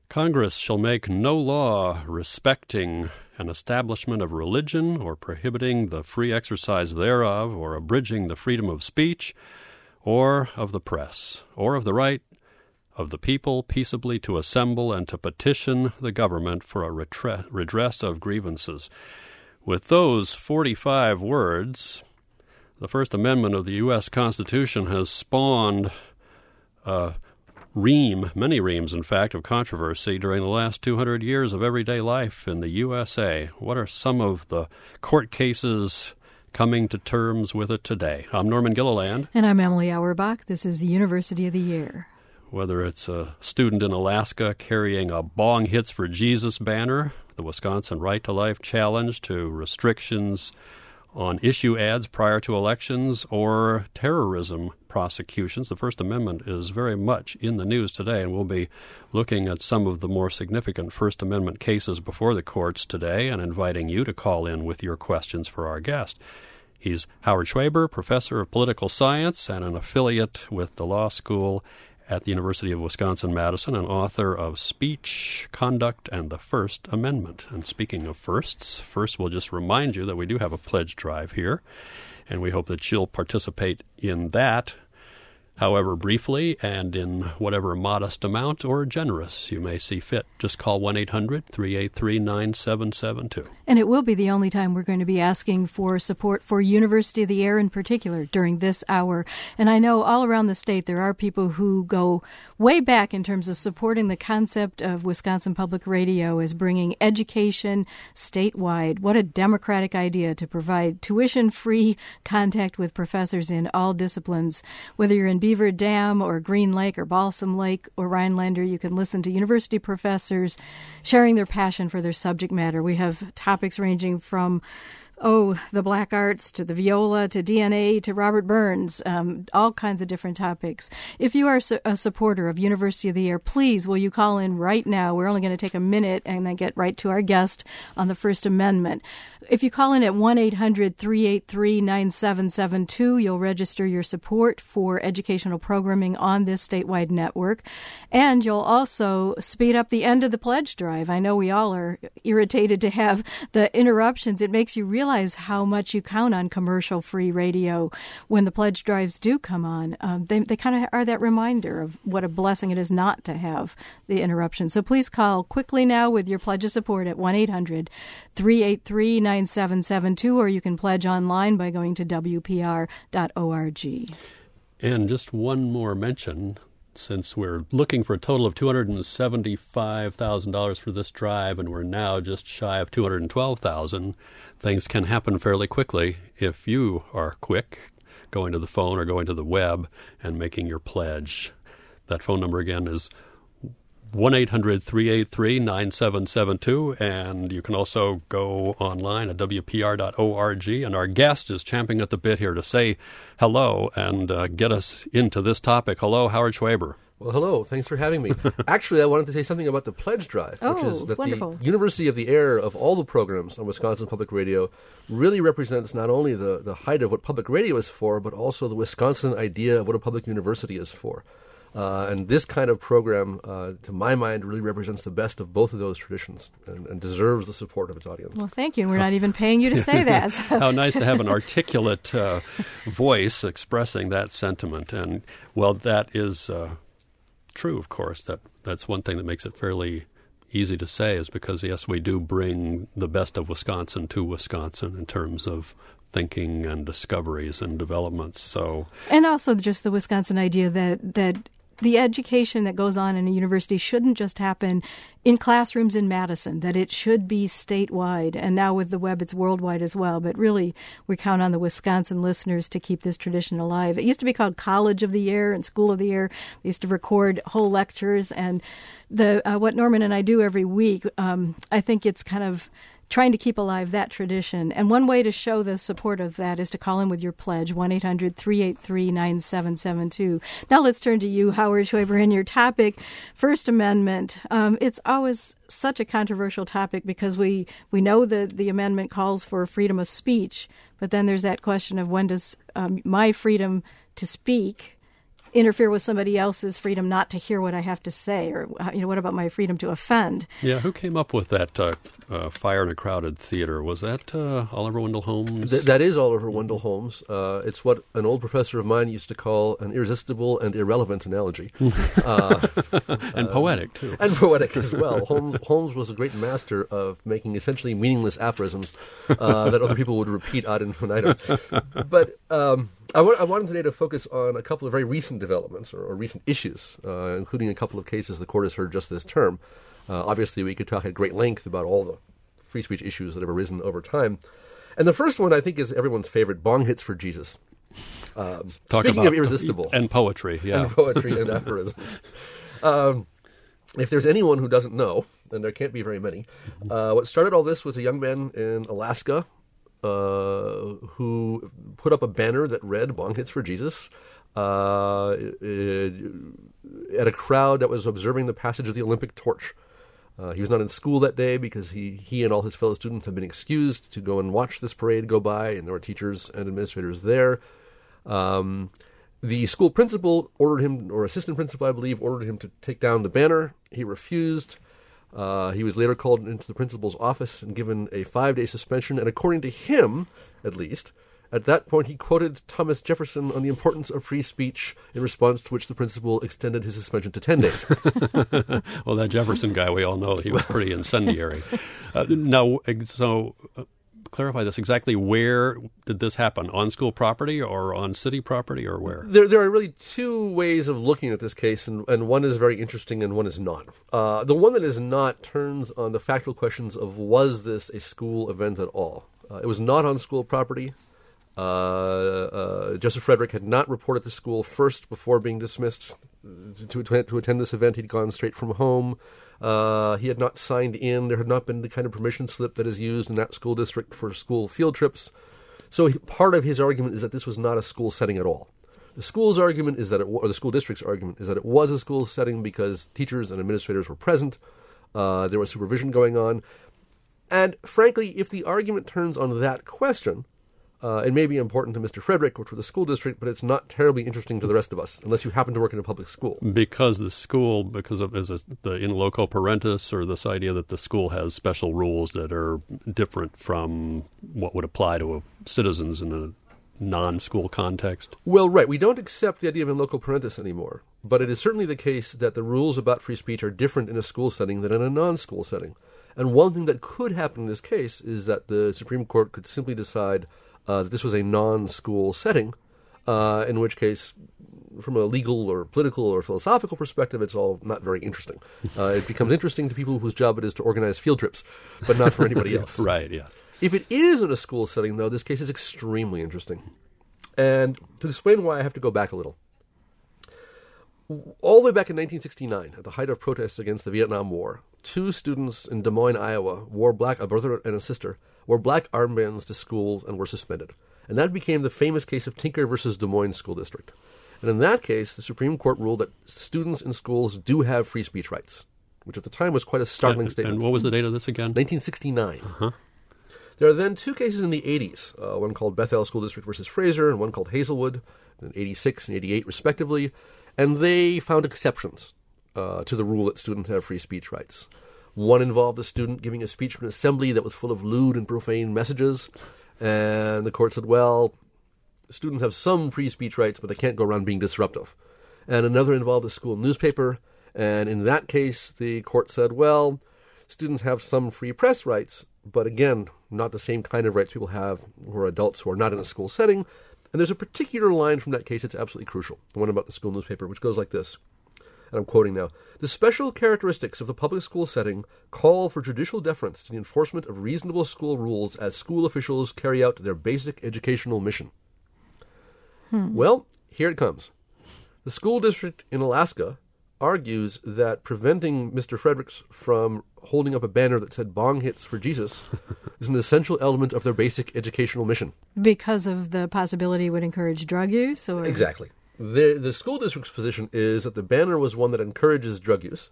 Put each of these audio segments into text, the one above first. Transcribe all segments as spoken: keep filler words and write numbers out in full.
Congress shall make no law respecting an establishment of religion or prohibiting the free exercise thereof or abridging the freedom of speech or of the press or of the right of the people peaceably to assemble and to petition the government for a retre- redress of grievances. With those forty-five words, the First Amendment of the U S Constitution has spawned a ream, many reams, in fact, of controversy during the last two hundred years of everyday life in the U S A. What are some of the court cases coming to terms with it today? I'm Norman Gilliland. And I'm Emily Auerbach. This is the University of the Year. Whether it's a student in Alaska carrying a Bong Hits for Jesus banner, the Wisconsin Right to Life Challenge, to restrictions on issue ads prior to elections, or terrorism prosecutions, the First Amendment is very much in the news today, and we'll be looking at some of the more significant First Amendment cases before the courts today and inviting you to call in with your questions for our guest. He's Howard Schwaber, professor of political science and an affiliate with the law school at the University of Wisconsin-Madison, and author of Speech, Conduct, and the First Amendment. And speaking of firsts, first we'll just remind you that we do have a pledge drive here, and we hope that you'll participate in that, however briefly, and in whatever modest amount or generous you may see fit. Just call one eight hundred three eight three nine seven seven two. And it will be the only time we're going to be asking for support for University of the Air in particular during this hour. And I know all around the state there are people who go way back in terms of supporting the concept of Wisconsin Public Radio as bringing education statewide. What a democratic idea to provide tuition-free contact with professors in all disciplines. Whether you're in Beaver Dam or Green Lake or Balsam Lake or Rhinelander, you can listen to university professors sharing their passion for their subject matter. We have topics ranging from Oh, the black arts, to the viola, to D N A, to Robert Burns, um, all kinds of different topics. If you are a supporter of University of the Air, please, will you call in right now? We're only going to take a minute and then get right to our guest on the First Amendment. If you call in at one eight hundred three eight three nine seven seven two, you'll register your support for educational programming on this statewide network. And you'll also speed up the end of the pledge drive. I know we all are irritated to have the interruptions. It makes you realize how much you count on commercial-free radio when the pledge drives do come on. Um, they they kind of are that reminder of what a blessing it is not to have the interruption. So please call quickly now with your pledge of support at one eight hundred three eight three nine seven seven two, or you can pledge online by going to w p r dot org. And just one more mention, since we're looking for a total of two hundred seventy-five thousand dollars for this drive, and we're now just shy of two hundred twelve thousand dollars, things can happen fairly quickly if you are quick going to the phone or going to the web and making your pledge. That phone number again is one eight hundred three eight three nine seven seven two, and you can also go online at w p r dot org. And our guest is champing at the bit here to say hello and uh, get us into this topic. Hello, Howard Schwaber. Well, hello. Thanks for having me. Actually, I wanted to say something about the pledge drive, oh, which is that wonderful. The University of the Air of all the programs on Wisconsin Public Radio really represents not only the, the height of what public radio is for, but also the Wisconsin idea of what a public university is for. Uh, and this kind of program, uh, to my mind, really represents the best of both of those traditions and, and deserves the support of its audience. Well, thank you. And we're not even paying you to say that. So. How nice to have an articulate uh, voice expressing that sentiment. And, well, that is uh, true, of course. That That's one thing that makes it fairly easy to say, is because, yes, we do bring the best of Wisconsin to Wisconsin in terms of thinking and discoveries and developments. So, and also just the Wisconsin idea that that the education that goes on in a university shouldn't just happen in classrooms in Madison, that it should be statewide. And now with the web, it's worldwide as well. But really, we count on the Wisconsin listeners to keep this tradition alive. It used to be called College of the Air and School of the Air. They used to record whole lectures. And the uh, what Norman and I do every week, um, I think it's kind of trying to keep alive that tradition. And one way to show the support of that is to call in with your pledge, one eight hundred three eight three nine seven seven two. Now let's turn to you, Howard Schwaber, and your topic, First Amendment. Um, it's always such a controversial topic because we, we know that the amendment calls for freedom of speech, but then there's that question of when does um, my freedom to speak interfere with somebody else's freedom not to hear what I have to say? Or, you know, what about my freedom to offend? Yeah, who came up with that uh, uh, Fire in a Crowded Theater? Was that uh, Oliver Wendell Holmes? Th- that is Oliver Wendell Holmes. Uh, it's what an old professor of mine used to call an irresistible and irrelevant analogy. uh, and poetic, too. And poetic as well. Holmes, Holmes was a great master of making essentially meaningless aphorisms uh, that other people would repeat ad infinitum. But um, I, w- I wanted today to focus on a couple of very recent developments or, or recent issues, uh, including a couple of cases the court has heard just this term. Uh, obviously, we could talk at great length about all the free speech issues that have arisen over time. And the first one, I think, is everyone's favorite, bong hits for Jesus. Um, Talk speaking about, of irresistible. And poetry, yeah. And poetry and aphorisms. Um, if there's anyone who doesn't know, and there can't be very many, uh, what started all this was a young man in Alaska uh, who put up a banner that read "Bong Hits for Jesus" uh, it, at a crowd that was observing the passage of the Olympic torch. Uh, he was not in school that day because he, he and all his fellow students had been excused to go and watch this parade go by, and there were teachers and administrators there. Um, the school principal ordered him, or assistant principal, I believe, ordered him to take down the banner. He refused. Uh, he was later called into the principal's office and given a five-day suspension. And according to him, at least, at that point he quoted Thomas Jefferson on the importance of free speech, in response to which the principal extended his suspension to ten days. Well, that Jefferson guy, we all know he was pretty incendiary. Uh, now, so uh, clarify this exactly. Where did this happen? On school property or on city property, or where? There, there are really two ways of looking at this case, and, and one is very interesting and one is not. Uh, the one that is not turns on the factual questions of, was this a school event at all? Uh, it was not on school property. Uh, uh, Joseph Frederick had not reported to school first before being dismissed to, to, to attend this event. He'd gone straight from home. Uh, he had not signed in. There had not been the kind of permission slip that is used in that school district for school field trips. So he, part of his argument is that this was not a school setting at all. The school's argument is that it, or the school district's argument is that it was a school setting because teachers and administrators were present. Uh, there was supervision going on. And frankly, if the argument turns on that question, Uh, it may be important to Mister Frederick or to the school district, but it's not terribly interesting to the rest of us, unless you happen to work in a public school. Because the school, because of is a, the in loco parentis, or this idea that the school has special rules that are different from what would apply to a, citizens in a non-school context? Well, right. We don't accept the idea of in loco parentis anymore, but it is certainly the case that the rules about free speech are different in a school setting than in a non-school setting. And one thing that could happen in this case is that the Supreme Court could simply decide Uh, that this was a non-school setting, uh, in which case, from a legal or political or philosophical perspective, it's all not very interesting. Uh, it becomes interesting to people whose job it is to organize field trips, but not for anybody else. Right, yes. If it is in a school setting, though, this case is extremely interesting. And to explain why, I have to go back a little. All the way back in nineteen sixty-nine, at the height of protests against the Vietnam War, two students in Des Moines, Iowa, wore black, a brother and a sister, wore black armbands to schools and were suspended. And that became the famous case of Tinker versus Des Moines School District. And in that case, the Supreme Court ruled that students in schools do have free speech rights, which at the time was quite a startling and, statement. And what was the date of this again? nineteen sixty-nine. Uh-huh. There are then two cases in the eighties, uh, one called Bethel School District versus Fraser and one called Hazelwood, in eighty-six and eighty-eight respectively, and they found exceptions uh, to the rule that students have free speech rights. One involved a student giving a speech for an assembly that was full of lewd and profane messages, and the court said, well, students have some free speech rights, but they can't go around being disruptive. And another involved a school newspaper, and in that case, the court said, well, students have some free press rights, but again, not the same kind of rights people have who are adults who are not in a school setting. And there's a particular line from that case that's absolutely crucial, the one about the school newspaper, which goes like this, and I'm quoting now: "The special characteristics of the public school setting call for judicial deference to the enforcement of reasonable school rules as school officials carry out their basic educational mission." Hmm. Well, here it comes. The school district in Alaska argues that preventing Mister Fredericks from holding up a banner that said "Bong Hits for Jesus" is an essential element of their basic educational mission. Because of the possibility it would encourage drug use? Or? Exactly. The, the school district's position is that the banner was one that encourages drug use,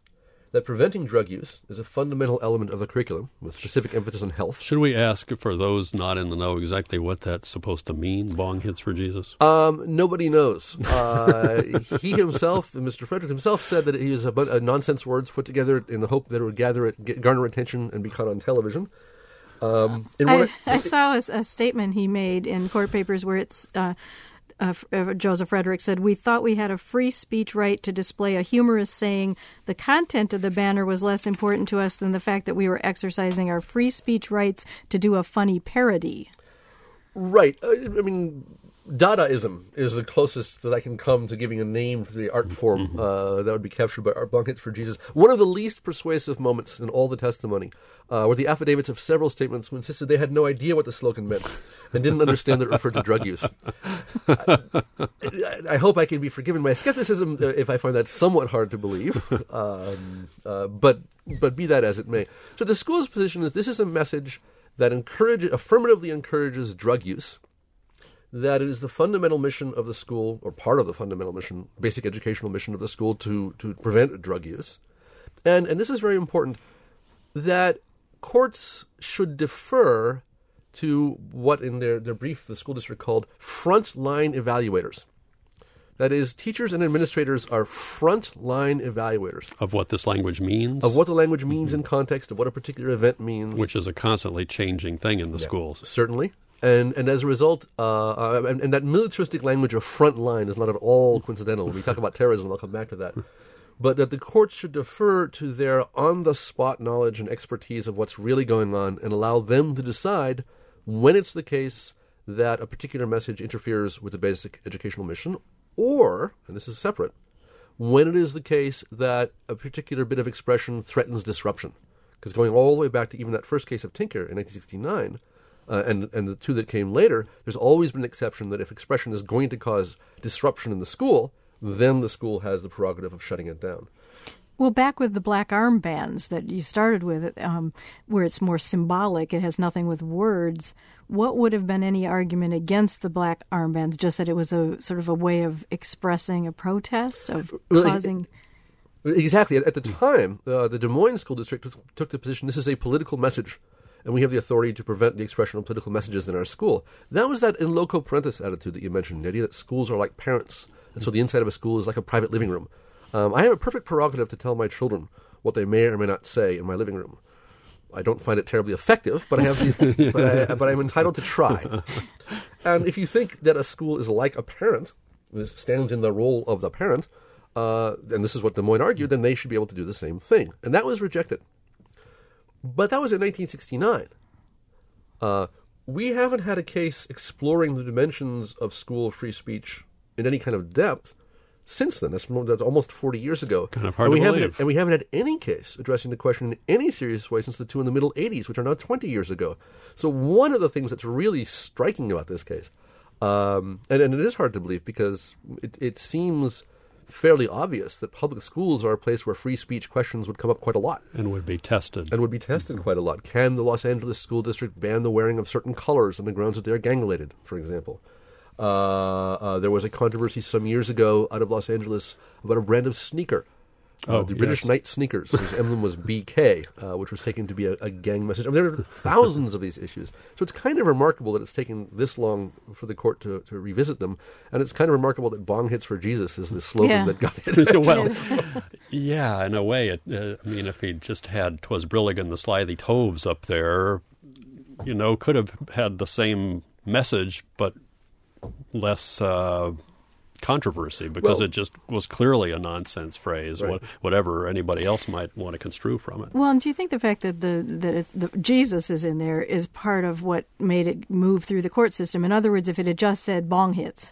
that preventing drug use is a fundamental element of the curriculum with specific emphasis on health. Should we ask for those not in the know exactly what that's supposed to mean, bong hits for Jesus? Um, nobody knows. Uh, he himself, Mister Frederick himself, said that he was a, bu- a nonsense words put together in the hope that it would gather it, get, garner attention and be caught on television. Um, in I, one, I saw a, a statement he made in court papers where it's uh, uh, uh, Joseph Frederick said, "We thought we had a free speech right to display a humorous saying. The content of the banner was less important to us than the fact that we were exercising our free speech rights to do a funny parody." Right. Uh, I mean, Dadaism is the closest that I can come to giving a name to the art form uh, that would be captured by Art Bong Hits for Jesus. One of the least persuasive moments in all the testimony uh, were the affidavits of several statements who insisted they had no idea what the slogan meant and didn't understand that it referred to drug use. I, I hope I can be forgiven my skepticism uh, if I find that somewhat hard to believe, um, uh, but but be that as it may. So the school's position is this is a message that encourages, affirmatively encourages drug use, that it is the fundamental mission of the school, or part of the fundamental mission, basic educational mission of the school to, to prevent drug use. And, and this is very important, that courts should defer to what in their, their brief the school district called front-line evaluators. That is, teachers and administrators are front-line evaluators. Of what this language means? Of what the language means mm-hmm. in context, of what a particular event means. Which is a constantly changing thing in the yeah, schools. Certainly. And and as a result, uh, uh, and, and that militaristic language of front line is not at all coincidental. When we talk about terrorism, I'll come back to that. But that the courts should defer to their on-the-spot knowledge and expertise of what's really going on and allow them to decide when it's the case that a particular message interferes with the basic educational mission, or, and this is separate, when it is the case that a particular bit of expression threatens disruption. Because going all the way back to even that first case of Tinker in nineteen sixty-nine, uh, and, and the two that came later, there's always been an exception that if expression is going to cause disruption in the school, then the school has the prerogative of shutting it down. Well, back with the black armbands that you started with, um, where it's more symbolic, it has nothing with words, what would have been any argument against the black armbands, just that it was a sort of a way of expressing a protest, of causing... Exactly. At the time, uh, the Des Moines School District took, took the position, this is a political message, and we have the authority to prevent the expression of political messages in our school. That was that in loco parentis attitude that you mentioned, the idea that schools are like parents, and so the inside of a school is like a private living room. Um, I have a perfect prerogative to tell my children what they may or may not say in my living room. I don't find it terribly effective, but I have the, but, I, but I'm entitled to try. And if you think that a school is like a parent, this stands in the role of the parent, uh, and this is what Des Moines argued, then they should be able to do the same thing. And that was rejected. But that was in nineteen sixty-nine. Uh, we haven't had a case exploring the dimensions of school free speech in any kind of depth since then. That's, more, that's almost forty years ago. Kind of hard and we to haven't believe. had, and we haven't had any case addressing the question in any serious way since the two in the middle eighties, which are now twenty years ago. So one of the things that's really striking about this case, um, and, and it is hard to believe because it, it seems fairly obvious that public schools are a place where free speech questions would come up quite a lot. And would be tested. And would be tested quite a lot. Can the Los Angeles School District ban the wearing of certain colors on the grounds that they are gang-related, for example? Uh, uh, there was a controversy some years ago out of Los Angeles about a brand of sneaker. Uh, oh, the British yes. Knight sneakers, whose emblem was B K, uh, which was taken to be a, a gang message. I mean, there are thousands of these issues. So it's kind of remarkable that it's taken this long for the court to, to revisit them. And it's kind of remarkable that Bong Hits for Jesus is the slogan Yeah. that got it. Well, yeah, in a way. It, uh, I mean, if he just had "'Twas Brillig and the Slithy Toves" up there, you know, could have had the same message, but less uh, controversy, because Well- it just was clearly a nonsense phrase, Right. what, whatever anybody else might want to construe from it. Well, and do you think the fact that the that it's, the Jesus is in there is part of what made it move through the court system? In other words, if it had just said bong hits.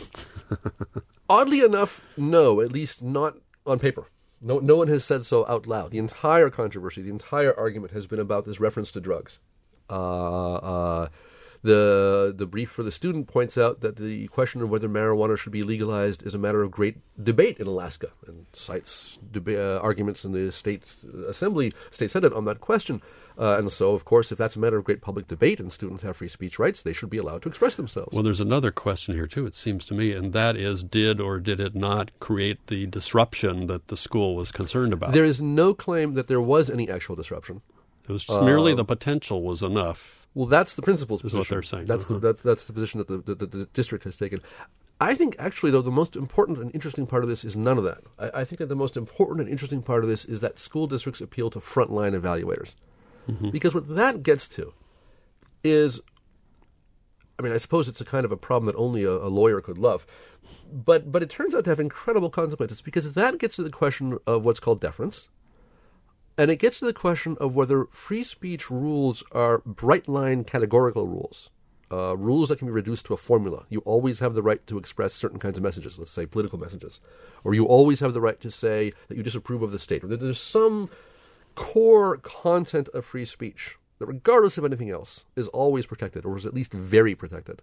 Oddly enough, no, at least not on paper. No, no one has said so out loud. The entire controversy, the entire argument has been about this reference to drugs. Uh, uh, The the brief for the student points out that the question of whether marijuana should be legalized is a matter of great debate in Alaska, and cites deba- uh, arguments in the state assembly, state senate on that question. Uh, and so, of course, if that's a matter of great public debate and students have free speech rights, they should be allowed to express themselves. Well, there's another question here, too, it seems to me, and that is, did or did it not create the disruption that the school was concerned about? There is no claim that there was any actual disruption. It was just merely Uh, the potential was enough. Well, that's the principal's Is position. what they're saying. That's, Uh-huh. the, that's, that's the position that the, the, the district has taken. I think, actually, though, the most important and interesting part of this is none of that. I, I think that the most important and interesting part of this is that school districts appeal to frontline evaluators. Mm-hmm. Because what that gets to is, I mean, I suppose it's a kind of a problem that only a, a lawyer could love, but but it turns out to have incredible consequences, because that gets to the question of what's called deference, and it gets to the question of whether free speech rules are bright-line categorical rules, uh, rules that can be reduced to a formula. You always have the right to express certain kinds of messages, let's say political messages, or you always have the right to say that you disapprove of the state, or that there's some core content of free speech that, regardless of anything else, is always protected, or is at least very protected.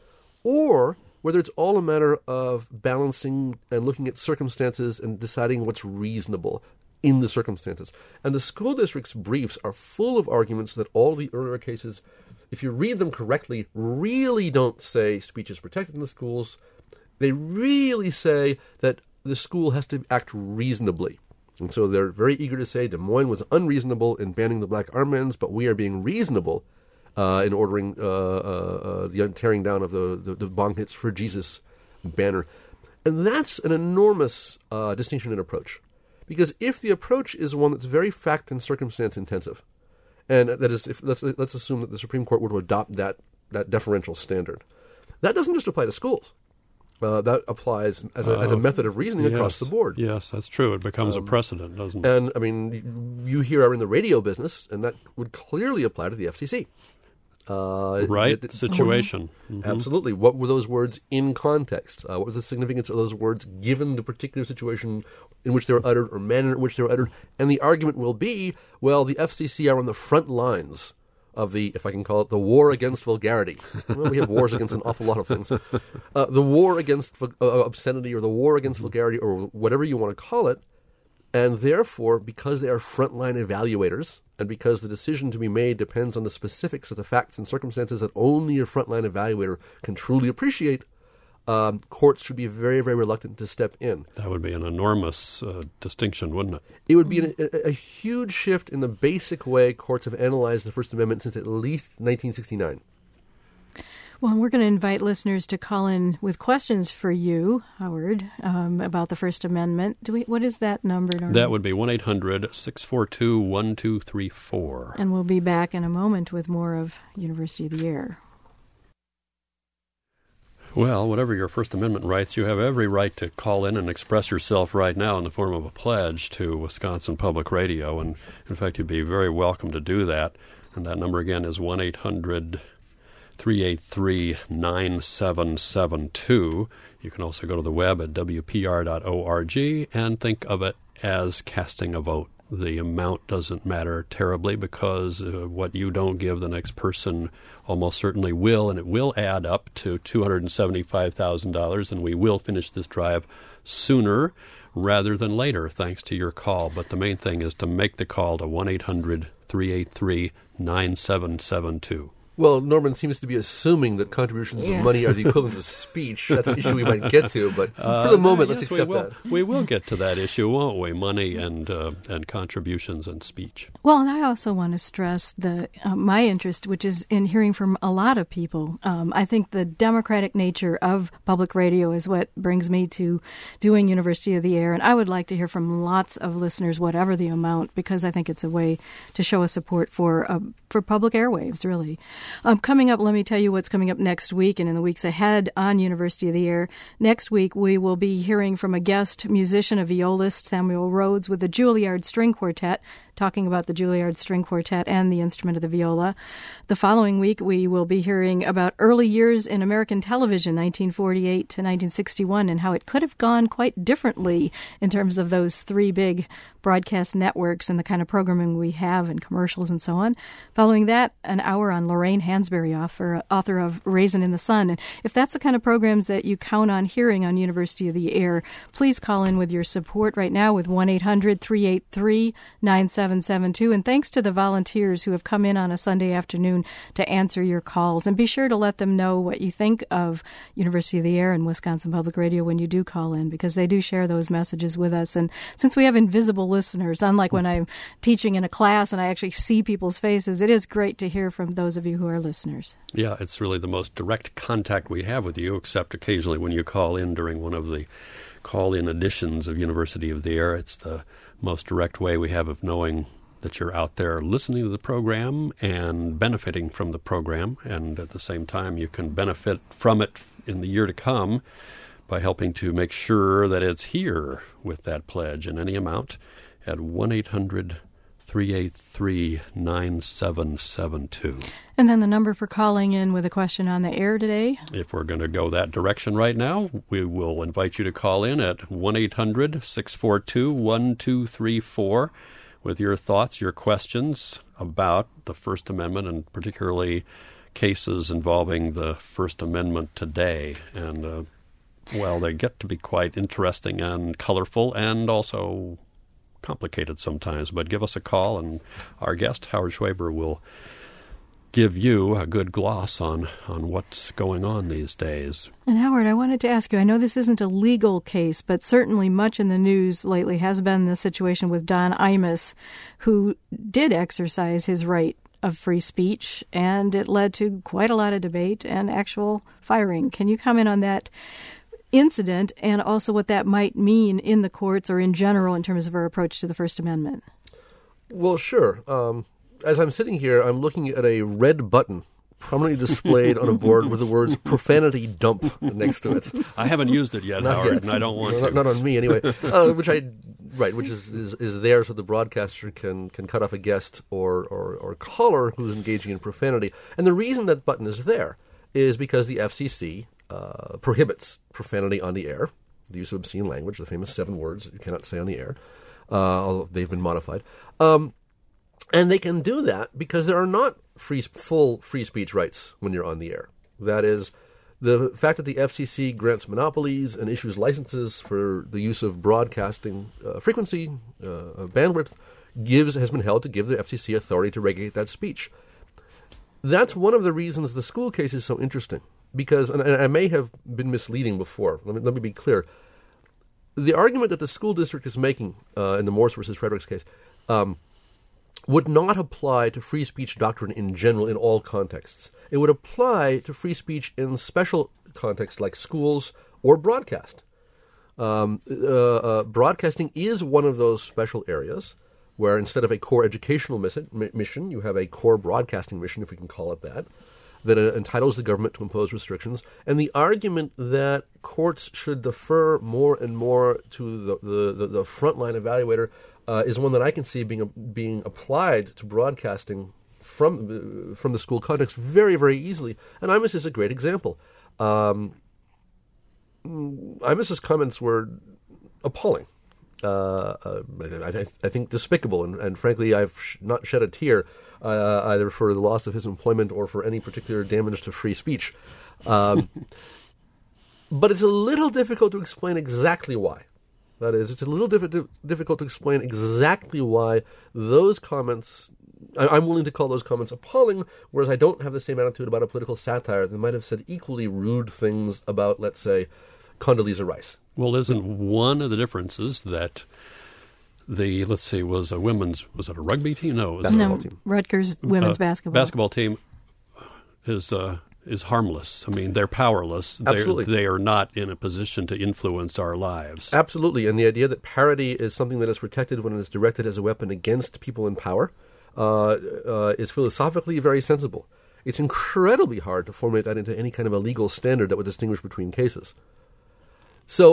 Or whether it's all a matter of balancing and looking at circumstances and deciding what's reasonable in the circumstances. And the school district's briefs are full of arguments that all the earlier cases, if you read them correctly, really don't say speech is protected in the schools. They really say that the school has to act reasonably. And so they're very eager to say Des Moines was unreasonable in banning the black armbands, but we are being reasonable uh, in ordering uh, uh, uh, the tearing down of the, the, the Bong Hits for Jesus banner. And that's an enormous uh, distinction in approach. Because if the approach is one that's very fact and circumstance intensive, and that is, if let's let's assume that the Supreme Court were to adopt that that deferential standard, that doesn't just apply to schools. Uh, that applies as a, uh, as a method of reasoning yes, across the board. Yes, that's true. It becomes um, a precedent, doesn't it? And, I mean, you here are in the radio business, and that would clearly apply to the F C C. Uh, right it, it, situation. Mm-hmm. Absolutely. What were those words in context? Uh, what was the significance of those words given the particular situation in which they were uttered or manner in which they were uttered? And the argument will be, well, the F C C are on the front lines of the, if I can call it, the war against vulgarity. Well, we have wars against an awful lot of things. Uh, the war against uh, obscenity, or the war against vulgarity, or whatever you want to call it. And therefore, because they are frontline evaluators, and because the decision to be made depends on the specifics of the facts and circumstances that only a frontline evaluator can truly appreciate, um, courts should be very, very reluctant to step in. That would be an enormous uh, distinction, wouldn't it? It would be an, a, a huge shift in the basic way courts have analyzed the First Amendment since at least nineteen sixty-nine. Well, we're going to invite listeners to call in with questions for you, Howard, um, about the First Amendment. Do we? What is that number, Norman? That would be one eight hundred six four two one two three four. And we'll be back in a moment with more of University of the Air. Well, whatever your First Amendment rights, you have every right to call in and express yourself right now in the form of a pledge to Wisconsin Public Radio. And, in fact, you'd be very welcome to do that. And that number, again, is one eight hundred three eight three nine seven seven two. You can also go to the web at w p r dot org and think of it as casting a vote. The amount doesn't matter terribly, because uh, what you don't give, the next person almost certainly will, and it will add up to two hundred seventy-five thousand dollars, and we will finish this drive sooner rather than later, thanks to your call. But the main thing is to make the call to one eight hundred three eight three nine seven seven two. Well, Norman seems to be assuming that contributions yeah. of money are the equivalent of speech. That's an issue we might get to, but uh, for the moment, yes, let's we accept will, that. We will get to that issue, won't we? Money and uh, and contributions and speech. Well, and I also want to stress the uh, my interest, which is in hearing from a lot of people. Um, I think the democratic nature of public radio is what brings me to doing University of the Air, and I would like to hear from lots of listeners, whatever the amount, because I think it's a way to show a support for uh, for public airwaves, really. Um, coming up, let me tell you what's coming up next week and in the weeks ahead on University of the Air. Next week, we will be hearing from a guest musician, a violist, Samuel Rhodes, with the Juilliard String Quartet, talking about the Juilliard String Quartet and the instrument of the viola. The following week, we will be hearing about early years in American television, nineteen forty-eight to nineteen sixty-one, and how it could have gone quite differently in terms of those three big broadcast networks and the kind of programming we have and commercials and so on. Following that, an hour on Lorraine Hansberry, author, author of Raisin in the Sun. And if that's the kind of programs that you count on hearing on University of the Air, please call in with your support right now with one eight hundred three eight three nine seven seven two. And thanks to the volunteers who have come in on a Sunday afternoon to answer your calls. And be sure to let them know what you think of University of the Air and Wisconsin Public Radio when you do call in, because they do share those messages with us. And since we have invisible listeners, unlike when I'm teaching in a class and I actually see people's faces, it is great to hear from those of you who are listeners. Yeah, it's really the most direct contact we have with you, except occasionally when you call in during one of the call-in editions of University of the Air. It's the most direct way we have of knowing that you're out there listening to the program and benefiting from the program, and at the same time you can benefit from it in the year to come by helping to make sure that it's here with that pledge in any amount at one eight hundred three eight three nine seven seven two. And then the number for calling in with a question on the air today. If we're going to go that direction right now, we will invite you to call in at one eight hundred six four two one two three four with your thoughts, your questions about the First Amendment, and particularly cases involving the First Amendment today. And, uh, well, they get to be quite interesting and colorful and also complicated sometimes. But give us a call, and our guest, Howard Schwaber, will give you a good gloss on, on what's going on these days. And Howard, I wanted to ask you, I know this isn't a legal case, but certainly much in the news lately has been the situation with Don Imus, who did exercise his right of free speech, and it led to quite a lot of debate and actual firing. Can you comment on that incident and also what that might mean in the courts or in general in terms of our approach to the First Amendment? Well, sure. Um, as I'm sitting here, I'm looking at a red button prominently displayed on a board with the words profanity dump next to it. I haven't used it yet, Not Howard, yet. and I don't want no, to. Not, not on me, anyway. uh, which I, right, which is, is, is there so the broadcaster can, can cut off a guest or, or, or caller who's engaging in profanity. And the reason that button is there is because the F C C uh, prohibits profanity on the air, the use of obscene language, the famous seven words that you cannot say on the air, uh, although they've been modified. Um, and they can do that because there are not free, full free speech rights when you're on the air. That is, the fact that the F C C grants monopolies and issues licenses for the use of broadcasting uh, frequency, uh, bandwidth, gives has been held to give the F C C authority to regulate that speech. That's one of the reasons the school case is so interesting, because, and I may have been misleading before, let me, let me be clear. The argument that the school district is making uh, in the Morse versus Fredericks case um, would not apply to free speech doctrine in general in all contexts. It would apply to free speech in special contexts like schools or broadcast. Um, uh, uh, broadcasting is one of those special areas where instead of a core educational mission, you have a core broadcasting mission, if we can call it that, that uh, entitles the government to impose restrictions. And the argument that courts should defer more and more to the, the, the, the frontline evaluator uh, is one that I can see being, being applied to broadcasting from, uh, from the school context very, very easily. And Imus is a great example. Um, Imus's comments were appalling. Uh, uh, I, I think despicable, and, and frankly, I've sh- not shed a tear uh, either for the loss of his employment or for any particular damage to free speech. Um, but it's a little difficult to explain exactly why. That is, it's a little diffi- difficult to explain exactly why those comments, I- I'm willing to call those comments appalling, whereas I don't have the same attitude about a political satire that might have said equally rude things about, let's say, Condoleezza Rice. Well, isn't one of the differences that the, let's see, was a women's, was it a rugby team? No, it was basketball no, team. Rutgers women's uh, basketball. Basketball team is uh, is harmless. I mean, they're powerless. Absolutely. They're, they are not in a position to influence our lives. Absolutely. And the idea that parody is something that is protected when it is directed as a weapon against people in power uh, uh, is philosophically very sensible. It's incredibly hard to formulate that into any kind of a legal standard that would distinguish between cases. So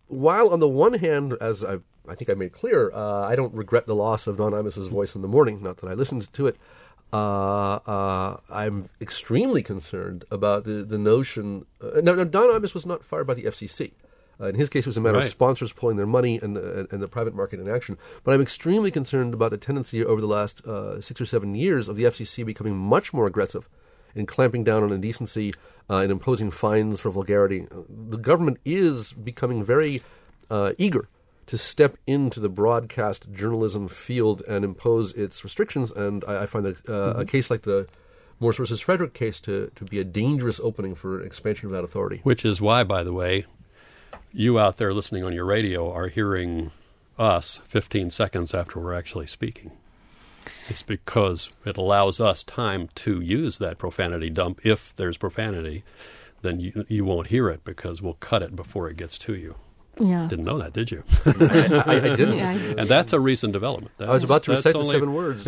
while on the one hand, as I've, I think I made clear, uh, I don't regret the loss of Don Imus's voice in the morning, not that I listened to it. Uh, uh, I'm extremely concerned about the, the notion... Uh, now, now, Don Imus was not fired by the F C C. Uh, in his case, it was a matter right. of sponsors pulling their money and the, and the private market in action. But I'm extremely concerned about the tendency over the last uh, six or seven years of the F C C becoming much more aggressive in clamping down on indecency uh, and imposing fines for vulgarity. The government is becoming very uh, eager to step into the broadcast journalism field and impose its restrictions, and I, I find that uh, mm-hmm. a case like the Morse versus Frederick case to, to be a dangerous opening for expansion of that authority. Which is why, by the way, you out there listening on your radio are hearing us fifteen seconds after we're actually speaking. It's because it allows us time to use that profanity dump. If there's profanity, then you, you won't hear it because we'll cut it before it gets to you. Yeah. Didn't know that, did you? I, I, I didn't. Yeah. And that's a recent development. That's, I was about to recite the only... seven words.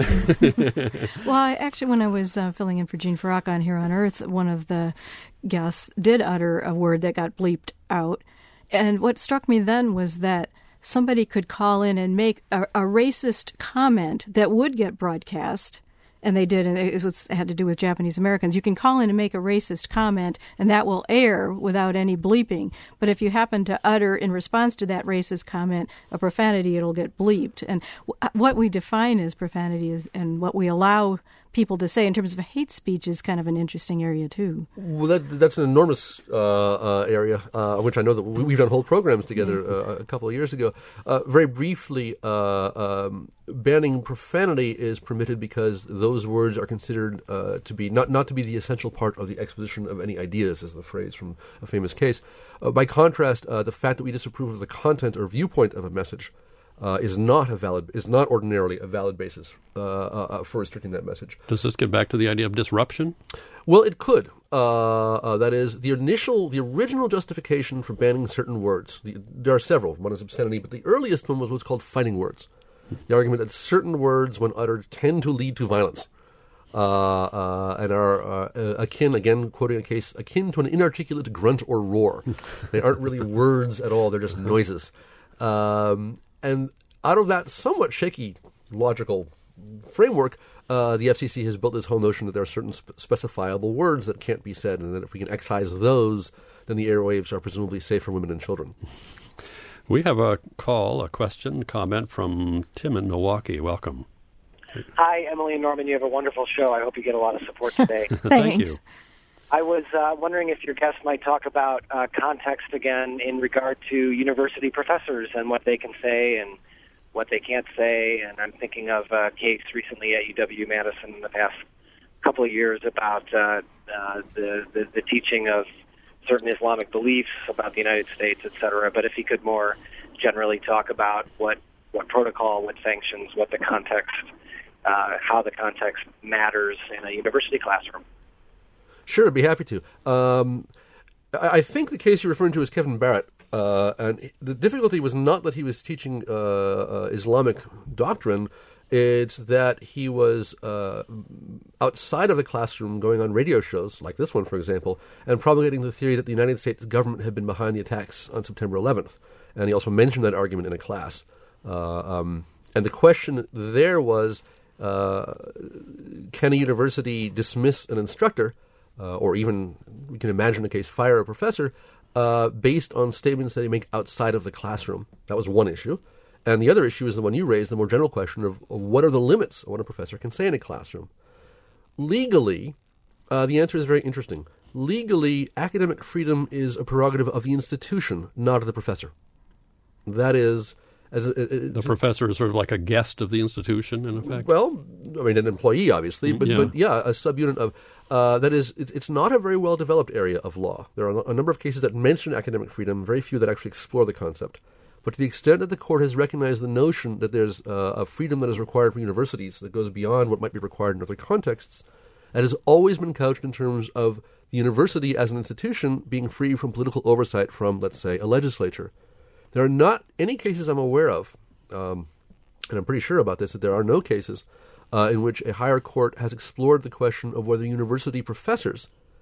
Well, I, actually, when I was uh, filling in for Gene Faraka on Here on Earth, one of the guests did utter a word that got bleeped out. And what struck me then was that somebody could call in and make a, a racist comment that would get broadcast. And they did, and it, was, it had to do with Japanese Americans. You can call in and make a racist comment, and that will air without any bleeping. But if you happen to utter, in response to that racist comment, a profanity, it'll get bleeped. And w- what we define as profanity is, and what we allow people to say in terms of hate speech is kind of an interesting area, too. Well, that, that's an enormous uh, uh, area, uh, which I know that we, we've done whole programs together uh, a couple of years ago. Uh, very briefly, uh, um, banning profanity is permitted because those words are considered uh, to be not, not to be the essential part of the exposition of any ideas, is the phrase from a famous case. Uh, by contrast, uh, the fact that we disapprove of the content or viewpoint of a message Uh, is not a valid, is not ordinarily a valid basis uh, uh, for restricting that message. Does this get back to the idea of disruption? Well, it could. Uh, uh, that is, the initial, the original justification for banning certain words. The, there are several. One is obscenity, but the earliest one was what's called fighting words. The argument that certain words, when uttered, tend to lead to violence. Uh, uh, and are uh, akin, again, quoting a case, akin to an inarticulate grunt or roar. They aren't really words at all. They're just noises. Um, And out of that somewhat shaky logical framework, uh, the F C C has built this whole notion that there are certain spe- specifiable words that can't be said, and that if we can excise those, then the airwaves are presumably safe for women and children. We have a call, a question, comment from Tim in Milwaukee. Welcome. Hi, Emily and Norman. You have a wonderful show. I hope you get a lot of support today. Thank you. I was uh, wondering if your guest might talk about uh, context again in regard to university professors and what they can say and what they can't say. And I'm thinking of a case recently at U W-Madison in the past couple of years about uh, uh, the, the, the teaching of certain Islamic beliefs about the United States, et cetera. But if he could more generally talk about what, what protocol, what sanctions, what the context, uh, how the context matters in a university classroom. Sure, I'd be happy to. Um, I, I think the case you're referring to is Kevin Barrett, uh, and the difficulty was not that he was teaching uh, uh, Islamic doctrine, it's that he was uh, outside of the classroom going on radio shows, like this one, for example, and promulgating the theory that the United States government had been behind the attacks on September eleventh. And he also mentioned that argument in a class. Uh, um, and the question there was, uh, can a university dismiss an instructor, Uh, or even, we can imagine a case, fire a professor, uh, based on statements that they make outside of the classroom? That was one issue. And the other issue is the one you raised, the more general question of, of what are the limits of what a professor can say in a classroom? Legally, uh, the answer is very interesting. Legally, academic freedom is a prerogative of the institution, not of the professor. That is... As a, a, the professor is sort of like a guest of the institution, in effect? Well, I mean, an employee, obviously, but yeah, but, yeah a subunit of... Uh, that is, it's, it's not a very well-developed area of law. There are a number of cases that mention academic freedom, very few that actually explore the concept. But to the extent that the court has recognized the notion that there's uh, a freedom that is required for universities that goes beyond what might be required in other contexts, that has always been couched in terms of the university as an institution being free from political oversight from, let's say, a legislature. There are not any cases I'm aware of, um, and I'm pretty sure about this, that there are no cases uh, in which a higher court has explored the question of whether university professors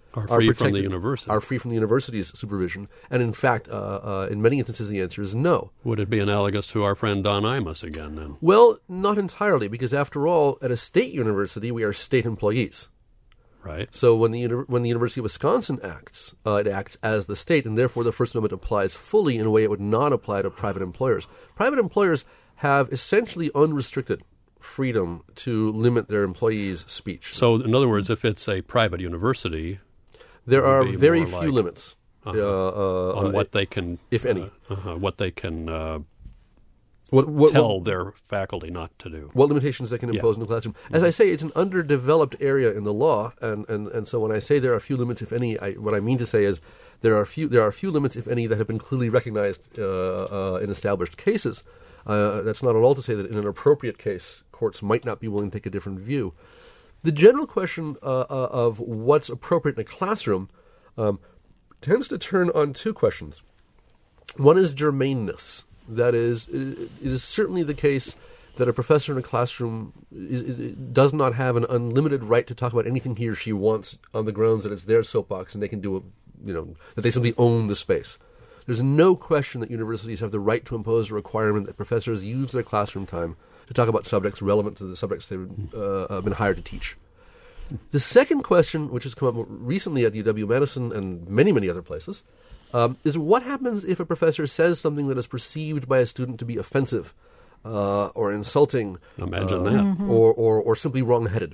are free are from the university. Are free from the university's supervision. And in fact, uh, uh, in many instances, the answer is no. Would it be analogous to our friend Don Imus again, then? Well, not entirely, because after all, at a state university, we are state employees. Right. So when the when the University of Wisconsin acts, uh, it acts as the state, and therefore the First Amendment applies fully in a way it would not apply to private employers. Private employers have essentially unrestricted freedom to limit their employees' speech. So, in other words, if it's a private university, there are very few like, limits uh-huh, uh, uh, on uh, what they can, if any, uh, uh-huh, what they can uh, what, what, tell what, their faculty not to do. What limitations they can impose yeah. in the classroom. As I say, it's an underdeveloped area in the law, and, and, and so when I say there are few limits, if any, I, what I mean to say is there are few there are few limits, if any, that have been clearly recognized uh, uh, in established cases. Uh, that's not at all to say that in an appropriate case, courts might not be willing to take a different view. The general question uh, uh, of what's appropriate in a classroom um, tends to turn on two questions. One is germaneness. That is, it is certainly the case that a professor in a classroom is, does not have an unlimited right to talk about anything he or she wants on the grounds that it's their soapbox and they can do it, you know, that they simply own the space. There's no question that universities have the right to impose a requirement that professors use their classroom time to talk about subjects relevant to the subjects they've uh, been hired to teach. The second question, which has come up recently at U W-Madison and many, many other places, um, is what happens if a professor says something that is perceived by a student to be offensive uh, or insulting, Imagine uh, that. Mm-hmm. or, or, or simply wrong-headed.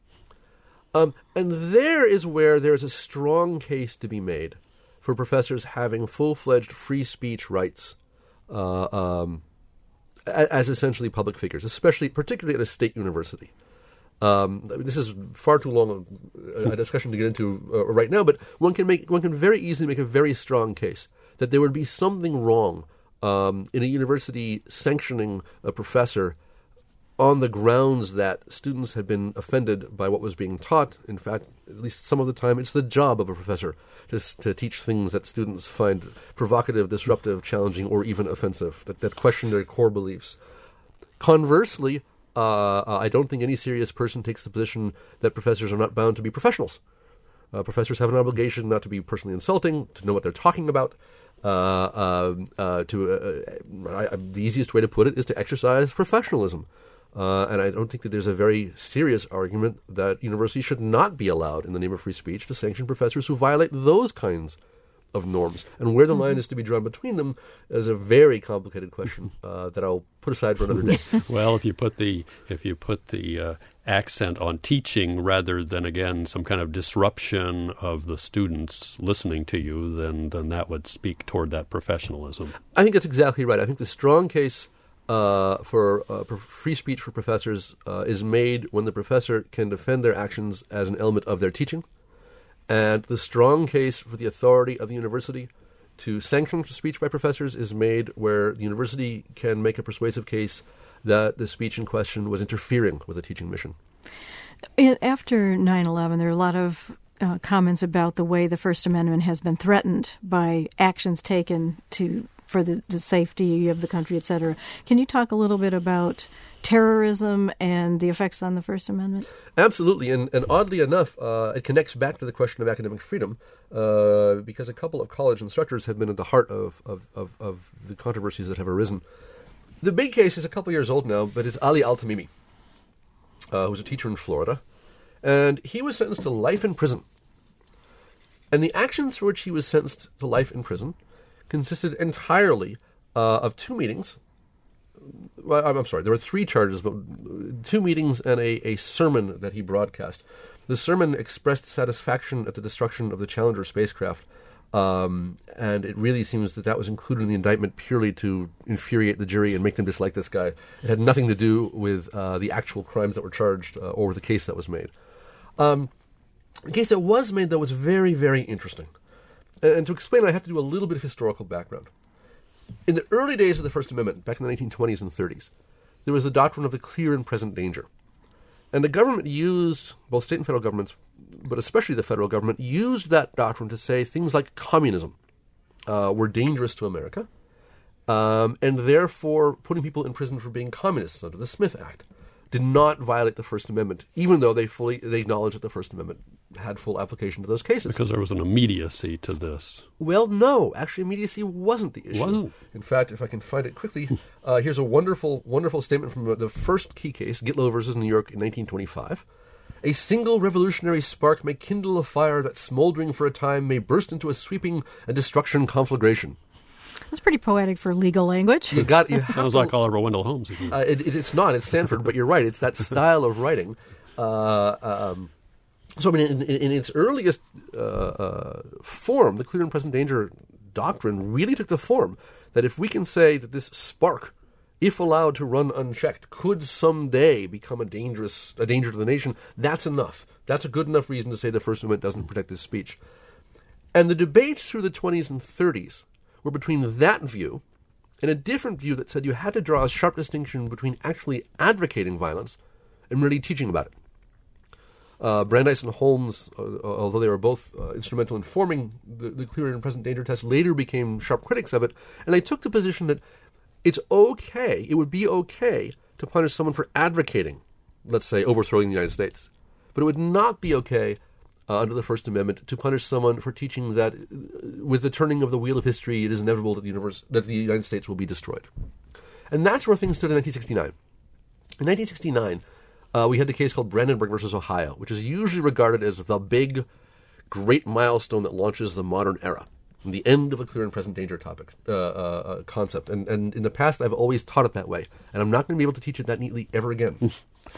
Um, and there is where there's a strong case to be made for professors having full-fledged free speech rights uh, um, as essentially public figures, especially, particularly at a state university. Um, this is far too long a, a discussion to get into uh, right now, but one can make one can very easily make a very strong case that there would be something wrong um, in a university sanctioning a professor on the grounds that students had been offended by what was being taught. In fact, at least some of the time, it's the job of a professor to, to teach things that students find provocative, disruptive, challenging, or even offensive, that, that question their core beliefs. Conversely, uh, I don't think any serious person takes the position that professors are not bound to be professionals. Uh, professors have an obligation not to be personally insulting, to know what they're talking about. Uh, uh, uh, to uh, I, I, the easiest way to put it is to exercise professionalism. Uh, and I don't think that there's a very serious argument that universities should not be allowed, in the name of free speech, to sanction professors who violate those kinds of norms. And where the line is to be drawn between them is a very complicated question uh, that I'll put aside for another day. Well, if you put the if you put the uh, accent on teaching rather than, again, some kind of disruption of the students listening to you, then then that would speak toward that professionalism. I think that's exactly right. I think the strong case Uh, for uh, free speech for professors uh, is made when the professor can defend their actions as an element of their teaching. And the strong case for the authority of the university to sanction speech by professors is made where the university can make a persuasive case that the speech in question was interfering with the teaching mission. After nine eleven, there are a lot of uh, comments about the way the First Amendment has been threatened by actions taken to for the, the safety of the country, et cetera. Can you talk a little bit about terrorism and the effects on the First Amendment? Absolutely, and, and oddly enough, uh, it connects back to the question of academic freedom, uh, because a couple of college instructors have been at the heart of, of, of, of the controversies that have arisen. The big case is a couple years old now, but it's Ali Al-Tamimi, uh, who's a teacher in Florida, and he was sentenced to life in prison. And the actions for which he was sentenced to life in prison consisted entirely uh, of two meetings. Well, I'm, I'm sorry, there were three charges, but two meetings and a, a sermon that he broadcast. The sermon expressed satisfaction at the destruction of the Challenger spacecraft, um, and it really seems that that was included in the indictment purely to infuriate the jury and make them dislike this guy. It had nothing to do with uh, the actual crimes that were charged uh, or the case that was made. Um, the case that was made, though, was very, very interesting. And to explain, I have to do a little bit of historical background. In the early days of the First Amendment, back in the nineteen twenties and thirties, there was the doctrine of the clear and present danger. And the government used, both state and federal governments, but especially the federal government, used that doctrine to say things like communism uh, were dangerous to America, um, and therefore putting people in prison for being communists under the Smith Act did not violate the First Amendment, even though they fully they acknowledged that the First Amendment had full application to those cases. Because there was an immediacy to this. Well, no. Actually, immediacy wasn't the issue. Wasn't? In fact, if I can find it quickly, uh, here's a wonderful, wonderful statement from the first key case, Gitlow versus New York in nineteen twenty-five. A single revolutionary spark may kindle a fire that, smoldering for a time, may burst into a sweeping and destruction conflagration. That's pretty poetic for legal language. You got you Sounds to, like Oliver Wendell Holmes. Uh, it, it, it's not. It's Sanford, but you're right. It's that style of writing. Uh, um, so, I mean, in, in, in its earliest uh, uh, form, the clear and present danger doctrine really took the form that if we can say that this spark, if allowed to run unchecked, could someday become a dangerous a danger to the nation, that's enough. That's a good enough reason to say the First Amendment doesn't protect this speech. And the debates through the twenties and thirties were between that view and a different view that said you had to draw a sharp distinction between actually advocating violence and merely teaching about it. Uh, Brandeis and Holmes, uh, although they were both uh, instrumental in forming the, the clear and present danger test, later became sharp critics of it, and they took the position that it's okay, it would be okay to punish someone for advocating, let's say, overthrowing the United States. But it would not be okay uh, under the First Amendment to punish someone for teaching that uh, with the turning of the wheel of history, it is inevitable that the, universe, that the United States will be destroyed. And that's where things stood in nineteen sixty-nine. In nineteen sixty-nine, uh, we had the case called Brandenburg versus Ohio, which is usually regarded as the big, great milestone that launches the modern era. The end of the clear and present danger topic uh, uh, concept, and and in the past I've always taught it that way, and I'm not going to be able to teach it that neatly ever again.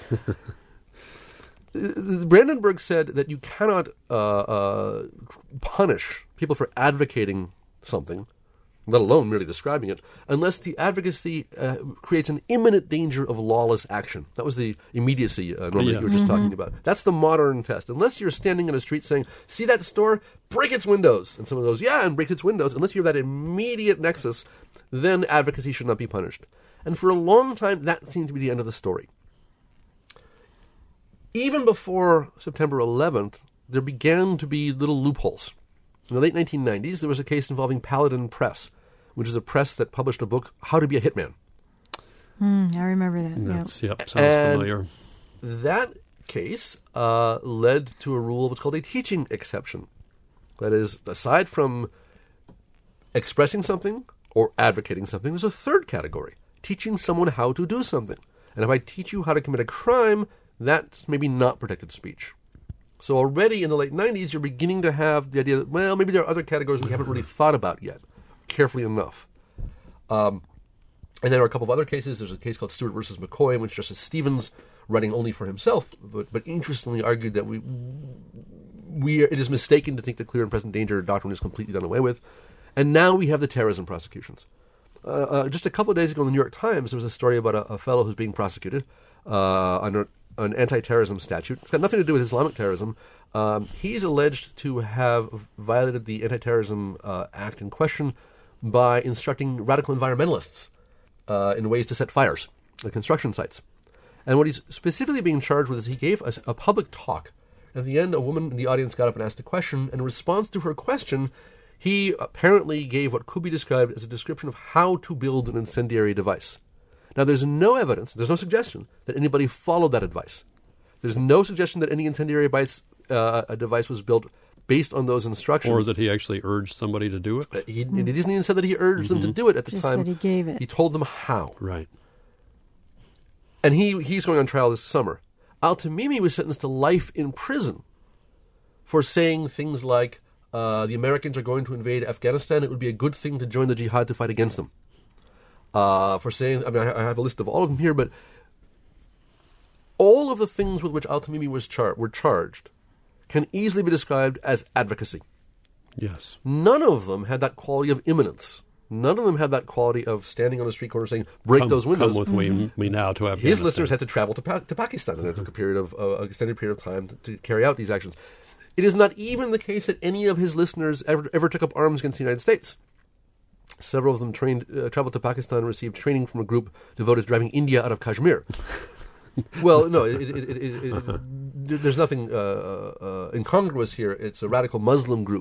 Brandenburg said that you cannot uh, uh, punish people for advocating something, let alone merely describing it, unless the advocacy uh, creates an imminent danger of lawless action. That was the immediacy, uh, Norman, yes. you were just Mm-hmm. talking about. That's the modern test. Unless you're standing in a street saying, see that store? Break its windows. And someone goes, yeah, and breaks its windows. Unless you have that immediate nexus, then advocacy should not be punished. And for a long time, that seemed to be the end of the story. Even before September eleventh, there began to be little loopholes. In the late nineteen nineties, there was a case involving Paladin Press, which is a press that published a book, How to Be a Hitman. Mm, I remember that. That's, Yep. yep, sounds And familiar. That case uh, led to a rule of what's called a teaching exception. That is, aside from expressing something or advocating something, there's a third category, teaching someone how to do something. And if I teach you how to commit a crime, that's maybe not protected speech. So already in the late nineties, you're beginning to have the idea that, well, maybe there are other categories we haven't really thought about yet, carefully enough. Um, and there are a couple of other cases. There's a case called Stewart versus McCoy, in which Justice Stevens, writing only for himself, but, but interestingly argued that we, we are, it is mistaken to think that clear and present danger doctrine is completely done away with. And now we have the terrorism prosecutions. Uh, uh, just a couple of days ago in the New York Times, there was a story about a, a fellow who's being prosecuted uh, under an anti-terrorism statute. It's got nothing to do with Islamic terrorism. Um, he's alleged to have violated the Anti-Terrorism uh, Act in question by instructing radical environmentalists uh, in ways to set fires at construction sites. And what he's specifically being charged with is he gave a, a public talk. At the end, a woman in the audience got up and asked a question. And in response to her question, he apparently gave what could be described as a description of how to build an incendiary device. Now, there's no evidence, there's no suggestion that anybody followed that advice. There's no suggestion that any incendiary device, uh, a device was built based on those instructions. Or that he actually urged somebody to do it? Uh, he, mm. It isn't even said that he urged mm-hmm. them to do it at the Just time. that he gave it. He told them how. Right. And he he's going on trial this summer. Al-Tamimi was sentenced to life in prison for saying things like, uh, the Americans are going to invade Afghanistan. It would be a good thing to join the jihad to fight against them. Uh, for saying, I mean, I, I have a list of all of them here, but all of the things with which Al-Tamimi was char- were charged can easily be described as advocacy. Yes. None of them had that quality of imminence. None of them had that quality of standing on a street corner saying, break come, those windows. Come with mm-hmm. me, me now to Afghanistan. His listeners had to travel to, pa- to Pakistan, and it took a period of uh, an extended period of time to, to carry out these actions. It is not even the case that any of his listeners ever, ever took up arms against the United States. Several of them trained, uh, traveled to Pakistan and received training from a group devoted to driving India out of Kashmir. Well, no, it, it, it, it, it, there's nothing uh, uh, incongruous here. It's a radical Muslim group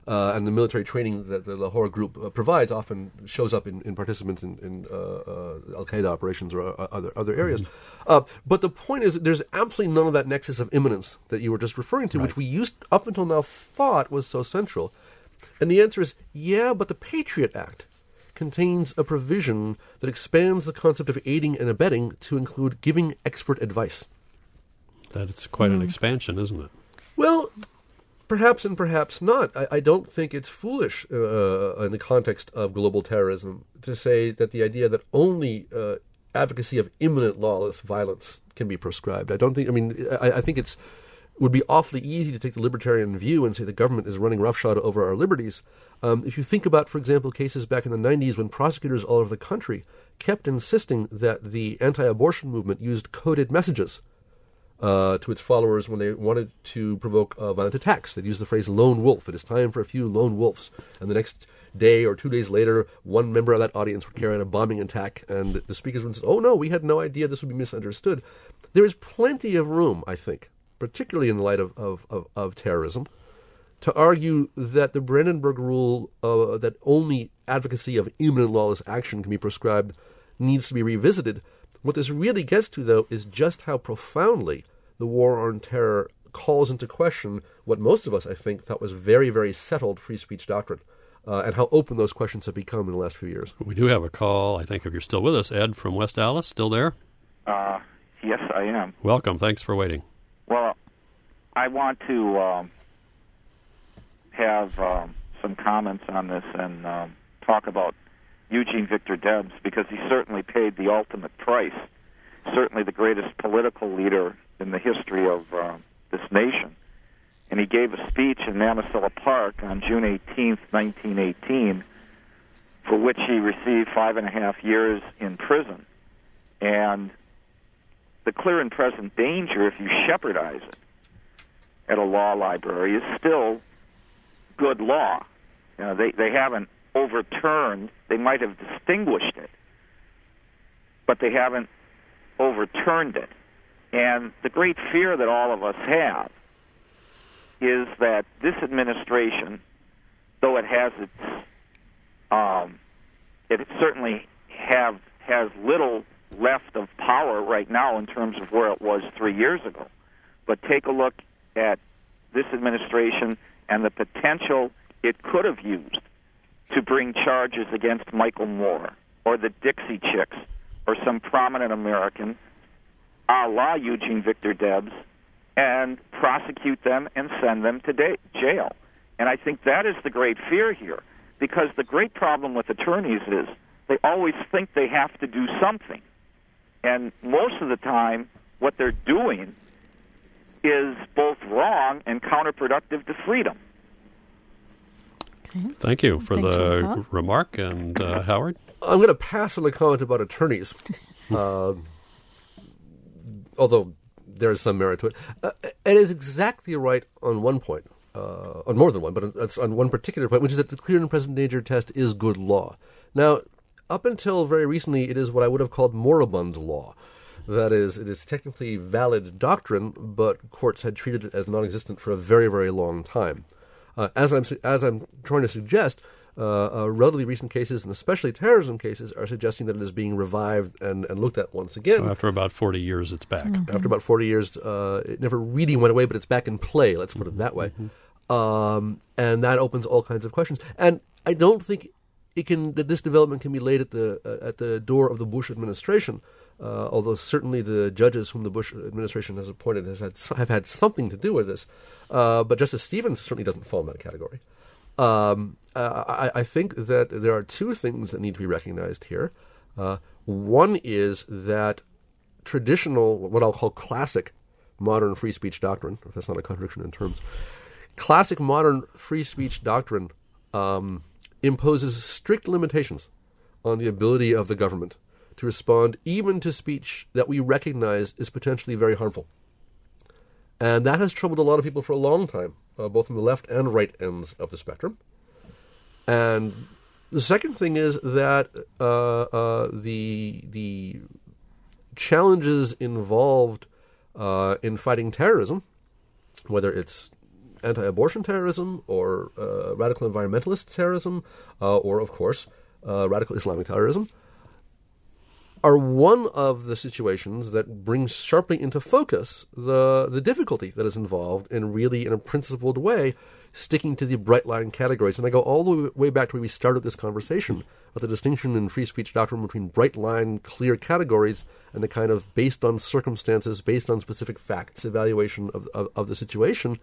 Uh, and the military training that the Lahore group uh, provides often shows up in, in participants in, in uh, uh, Al-Qaeda operations or uh, other other areas. Mm-hmm. Uh, but the point is that there's absolutely none of that nexus of imminence that you were just referring to, right. which we used up until now thought was so central. And the answer is, yeah, but the Patriot Act contains a provision that expands the concept of aiding and abetting to include giving expert advice. That it's quite mm. an Hmm. expansion, isn't it? Well, perhaps and perhaps not. I, I don't think it's foolish uh, in the context of global terrorism to say that the idea that only uh, advocacy of imminent lawless violence can be prescribed. I don't think, I mean, I, I think it's would be awfully easy to take the libertarian view and say the government is running roughshod over our liberties. Um, if you think about, for example, cases back in the nineties when prosecutors all over the country kept insisting that the anti-abortion movement used coded messages Uh, to its followers when they wanted to provoke uh, violent attacks. They'd use the phrase lone wolf. It is time for a few lone wolves. And the next day or two days later, one member of that audience would carry out a bombing attack, and the speakers would say, oh no, we had no idea this would be misunderstood. There is plenty of room, I think, particularly in the light of, of, of, of terrorism, to argue that the Brandenburg Rule uh, that only advocacy of imminent lawless action can be prescribed needs to be revisited. What this really gets to, though, is just how profoundly the war on terror calls into question what most of us, I think, thought was very, very settled free speech doctrine, uh, and how open those questions have become in the last few years. We do have a call, I think, if you're still with us. Ed from West Dallas, still there? Uh, yes, I am. Welcome. Thanks for waiting. Well, I want to um, have um, some comments on this and um, talk about Eugene Victor Debs, because he certainly paid the ultimate price, certainly the greatest political leader in the history of uh, this nation. And he gave a speech in Monticello Park on June eighteenth, nineteen eighteen, for which he received five and a half years in prison. And the clear and present danger, if you shepherdize it at a law library, is still good law. You know, they, they haven't overturned, they might have distinguished it, but they haven't overturned it. And the great fear that all of us have is that this administration, though it has its, um, it certainly have has little left of power right now in terms of where it was three years ago. But take a look at this administration and the potential it could have used to bring charges against Michael Moore or the Dixie Chicks or some prominent American, a la Eugene Victor Debs, and prosecute them and send them to da- jail. And I think that is the great fear here, because the great problem with attorneys is they always think they have to do something. And most of the time, what they're doing is both wrong and counterproductive to freedom. Okay. Thank you for Thanks the for the remark. And uh, Howard? I'm going to pass on the comment about attorneys, uh, although there is some merit to it. Uh, it is exactly right on one point, uh, on more than one, but it's on one particular point, which is that the clear and present danger test is good law. Now, up until very recently, it is what I would have called moribund law. That is, it is technically valid doctrine, but courts had treated it as non-existent for a very, very long time. Uh, as I'm as I'm trying to suggest, uh, uh, relatively recent cases, and especially terrorism cases, are suggesting that it is being revived and, and looked at once again. So after about forty years, it's back. Mm-hmm. After about forty years, uh, it never really went away, but it's back in play, let's put it that way. Mm-hmm. Um, and that opens all kinds of questions. And I don't think it can that this development can be laid at the uh, at the door of the Bush administration, uh, although certainly the judges whom the Bush administration has appointed has had, have had something to do with this. Uh, but Justice Stevens certainly doesn't fall in that category. Um, uh, I, I think that there are two things that need to be recognized here. Uh, one is that traditional, what I'll call classic modern free speech doctrine, if that's not a contradiction in terms, classic modern free speech doctrine um, imposes strict limitations on the ability of the government to respond even to speech that we recognize is potentially very harmful. And that has troubled a lot of people for a long time, uh, both on the left and right ends of the spectrum. And the second thing is that uh, uh, the the challenges involved uh, in fighting terrorism, whether it's anti-abortion terrorism or uh, radical environmentalist terrorism uh, or, of course, uh, radical Islamic terrorism, are one of the situations that brings sharply into focus the the difficulty that is involved in really, in a principled way, sticking to the bright line categories. And I go all the way back to where we started this conversation about the distinction in free speech doctrine between bright line, clear categories and the kind of based on circumstances, based on specific facts, evaluation of, of, of the situation.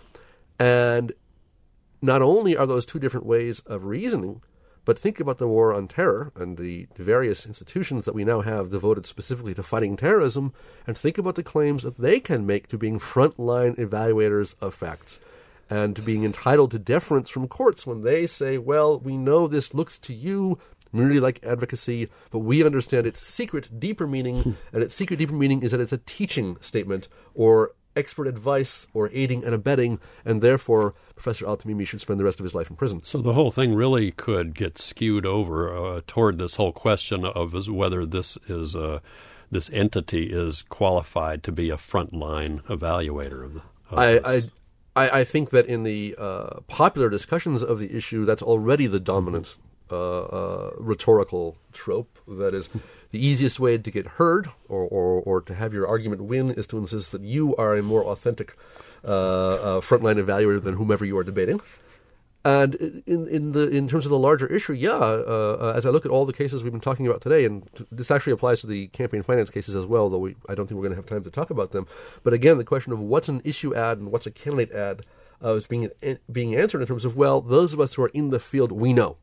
And not only are those two different ways of reasoning, but think about the war on terror and the, the various institutions that we now have devoted specifically to fighting terrorism, and think about the claims that they can make to being frontline evaluators of facts and to being entitled to deference from courts when they say, well, we know this looks to you merely like advocacy, but we understand its secret, deeper meaning, and its secret, deeper meaning is that it's a teaching statement or expert advice or aiding and abetting, and therefore Professor Al-Tamimi should spend the rest of his life in prison. So the whole thing really could get skewed over uh, toward this whole question of is whether this is uh, this entity is qualified to be a frontline evaluator of the. Of I, this. I I think that in the uh, popular discussions of the issue, that's already the dominant uh, uh, rhetorical trope. That is, the easiest way to get heard or, or, or to have your argument win is to insist that you are a more authentic uh, uh, frontline evaluator than whomever you are debating. And in in the in terms of the larger issue, yeah, uh, uh, as I look at all the cases we've been talking about today, and t- this actually applies to the campaign finance cases as well, though we, I don't think we're going to have time to talk about them. But again, the question of what's an issue ad and what's a candidate ad uh, is being uh, being answered in terms of, well, those of us who are in the field, we know.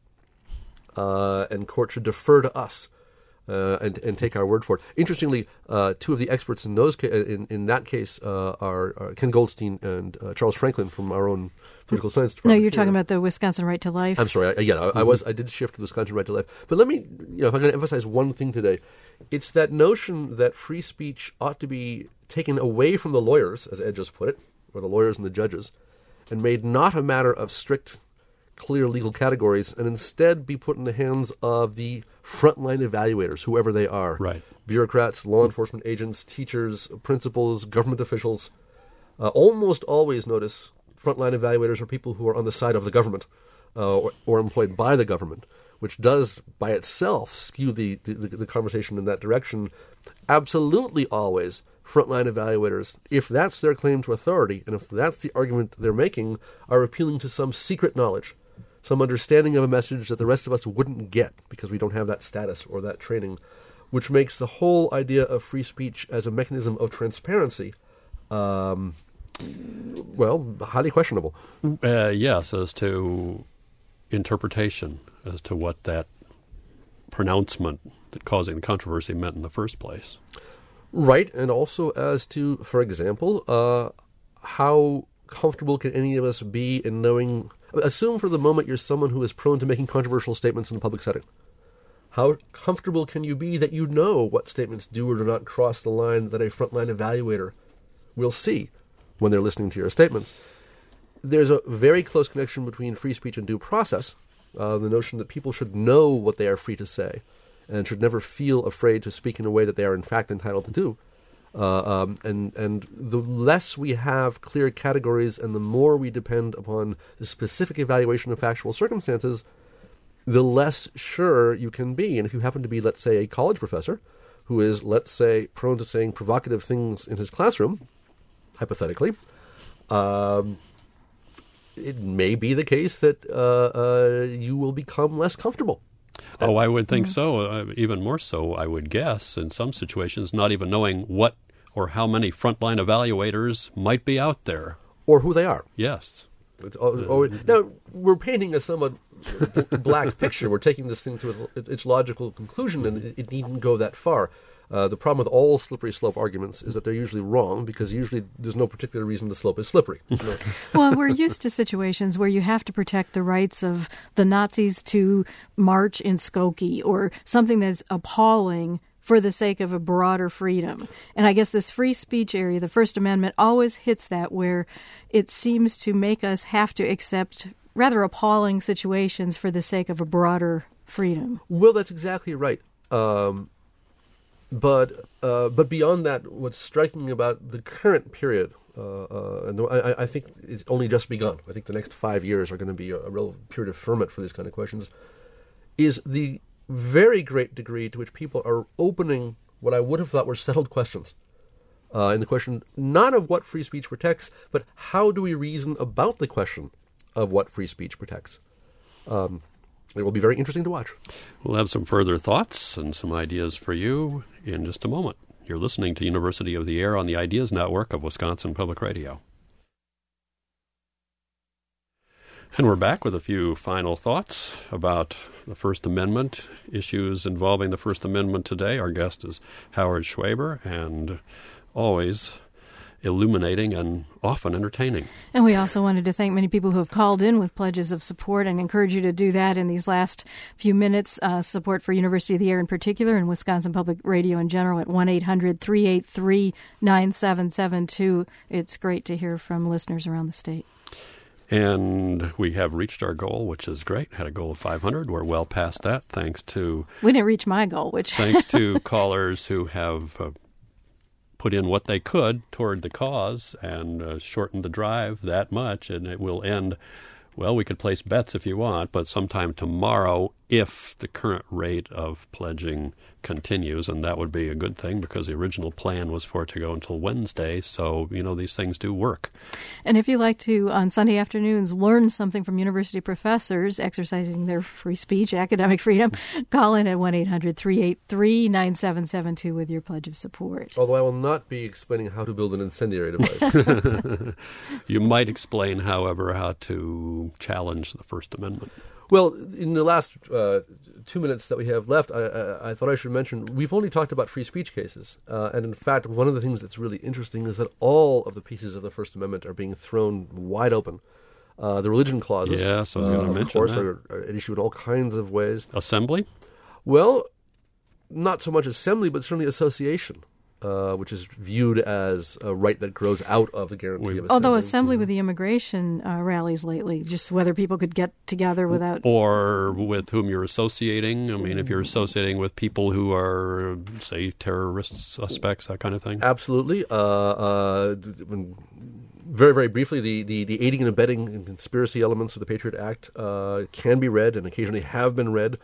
Uh, and court should defer to us uh, and and take our word for it. Interestingly, uh, two of the experts in those ca- in in that case uh, are, are Ken Goldstein and uh, Charles Franklin from our own political science department. No, you're talking here. about the Wisconsin Right to Life. I'm sorry. I, yeah, I, mm-hmm. I was. I did shift to the Wisconsin Right to Life. But let me, you know, if I'm going to emphasize one thing today, it's that notion that free speech ought to be taken away from the lawyers, as Ed just put it, or the lawyers and the judges, and made not a matter of strict, clear legal categories, and instead be put in the hands of the frontline evaluators, whoever they are. Right. Bureaucrats, law enforcement agents, teachers, principals, government officials. Uh, almost always notice frontline evaluators are people who are on the side of the government uh, or, or employed by the government, which does by itself skew the, the, the conversation in that direction. Absolutely always, frontline evaluators, if that's their claim to authority, and if that's the argument they're making, are appealing to some secret knowledge, some understanding of a message that the rest of us wouldn't get because we don't have that status or that training, which makes the whole idea of free speech as a mechanism of transparency um, well, highly questionable. Uh, yes, as to interpretation, as to what that pronouncement that causing the controversy meant in the first place. Right, and also as to, for example, uh, how comfortable can any of us be in knowing... Assume for the moment you're someone who is prone to making controversial statements in a public setting. How comfortable can you be that you know what statements do or do not cross the line that a frontline evaluator will see when they're listening to your statements? There's a very close connection between free speech and due process, uh, the notion that people should know what they are free to say and should never feel afraid to speak in a way that they are in fact entitled to do. Uh, um, and, and the less we have clear categories and the more we depend upon the specific evaluation of factual circumstances, the less sure you can be. And if you happen to be, let's say, a college professor who is, let's say, prone to saying provocative things in his classroom, hypothetically, um, it may be the case that uh, uh, you will become less comfortable. Oh, I would think so. Uh, even more so, I would guess, in some situations, not even knowing what or how many frontline evaluators might be out there. Or who they are. Yes. It's always, always, now, we're painting a somewhat black picture. We're taking this thing to its logical conclusion, and it, it needn't go that far. Uh, the problem with all slippery slope arguments is that they're usually wrong because usually there's no particular reason the slope is slippery. No. Well, we're used to situations where you have to protect the rights of the Nazis to march in Skokie or something that's appalling for the sake of a broader freedom. And I guess this free speech area, the First Amendment, always hits that where it seems to make us have to accept rather appalling situations for the sake of a broader freedom. Well, that's exactly right. Um, but uh, but beyond that, what's striking about the current period, uh, uh, and I, I think it's only just begun. I think the next five years are going to be a, a real period of ferment for these kind of questions, is the very great degree to which people are opening what I would have thought were settled questions. Uh, in the question not of what free speech protects, but how do we reason about the question of what free speech protects? Um, it will be very interesting to watch. We'll have some further thoughts and some ideas for you in just a moment. You're listening to University of the Air on the Ideas Network of Wisconsin Public Radio. And we're back with a few final thoughts about the First Amendment, issues involving the First Amendment today. Our guest is Howard Schwaber, and always illuminating and often entertaining. And we also wanted to thank many people who have called in with pledges of support and encourage you to do that in these last few minutes. Uh, support for University of the Air in particular and Wisconsin Public Radio in general at one eight hundred three eight three nine seven seven two. It's great to hear from listeners around the state. And we have reached our goal, which is great. Had a goal of five hundred. We're well past that, thanks to... We didn't reach my goal, which... thanks to callers who have uh, put in what they could toward the cause and uh, shortened the drive that much, and it will end... Well, we could place bets if you want, but sometime tomorrow, if the current rate of pledging continues, and that would be a good thing because the original plan was for it to go until Wednesday, so, you know, these things do work. And if you'd like to, on Sunday afternoons, learn something from university professors exercising their free speech, academic freedom, call in at one eight hundred three eight three nine seven seven two with your pledge of support. Although I will not be explaining how to build an incendiary device. You might explain, however, how to challenge the First Amendment. Well, in the last uh, two minutes that we have left, I, I, I thought I should mention we've only talked about free speech cases. Uh, and in fact, one of the things that's really interesting is that all of the pieces of the First Amendment are being thrown wide open. Uh, the religion clauses, yes, I was going to uh, mention of course, that. are, are at issue in all kinds of ways. Assembly? Well, not so much assembly, but certainly association. Uh, which is viewed as a right that grows out of the guarantee of assembly. Although assembly with the immigration uh, rallies lately, just whether people could get together without... Or with whom you're associating. I mean, if you're associating with people who are, say, terrorist suspects, that kind of thing. Absolutely. Uh, uh, when, very, very briefly, the, the, the aiding and abetting and conspiracy elements of the Patriot Act uh, can be read and occasionally have been read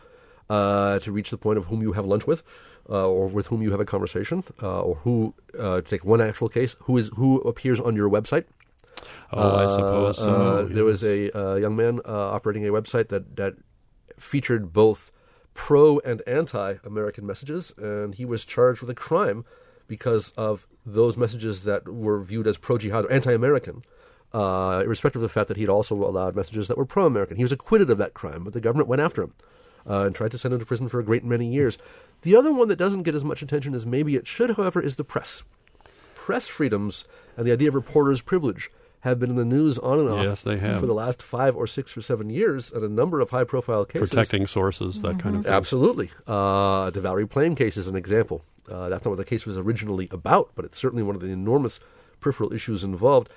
uh, to reach the point of whom you have lunch with. Uh, or with whom you have a conversation, uh, or who, uh, to take one actual case, who is who appears on your website. Oh, I suppose so. Uh, yes. There was a uh, young man uh, operating a website that, that featured both pro- and anti-American messages, and he was charged with a crime because of those messages that were viewed as pro-jihad or anti-American, uh, irrespective of the fact that he'd also allowed messages that were pro-American. He was acquitted of that crime, but the government went after him. Uh, and tried to send him to prison for a great many years. The other one that doesn't get as much attention as maybe it should, however, is the press. Press freedoms and the idea of reporters' privilege have been in the news on and off yes, they have. for the last five or six or seven years at a number of high-profile cases. Protecting sources, that mm-hmm. kind of thing. Absolutely. Uh, the Valerie Plame case is an example. Uh, that's not what the case was originally about, but it's certainly one of the enormous peripheral issues involved.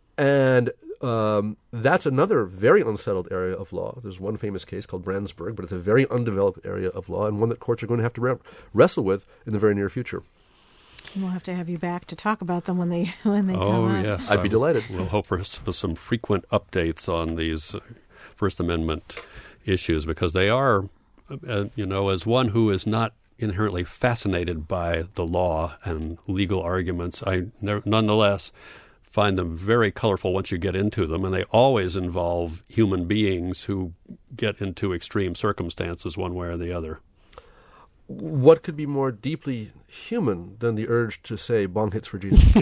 And um, that's another very unsettled area of law. There's one famous case called Brandsburg, but it's a very undeveloped area of law and one that courts are going to have to re- wrestle with in the very near future. We'll have to have you back to talk about them when they when they oh, come Oh, up. yes. I'd be delighted. We'll hope for some frequent updates on these uh, First Amendment issues because they are, uh, you know, as one who is not inherently fascinated by the law and legal arguments, I ne- nonetheless find them very colorful once you get into them, and they always involve human beings who get into extreme circumstances one way or the other. What could be more deeply human than the urge to say bong hits for Jesus?